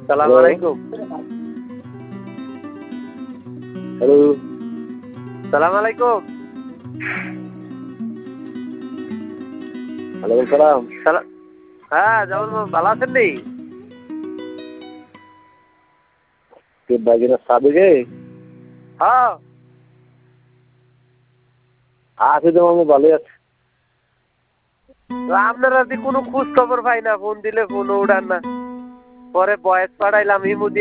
সালাম আলাইকুম। হ্যালো, সালাম আলাইকুম। ওয়ালাইকুম সালাম। হ্যাঁ যেমন ভালো আছেন নি? কে বাগিনা সাবেকে? হ্যাঁ আছে তো আমি ভালোই আছে। আপনারা কোনো খোঁজ খবর পাই না, ফোন দিলে ফোনও উঠান না। পরে বয়স পাঠাইলাম হিমু দিয়ে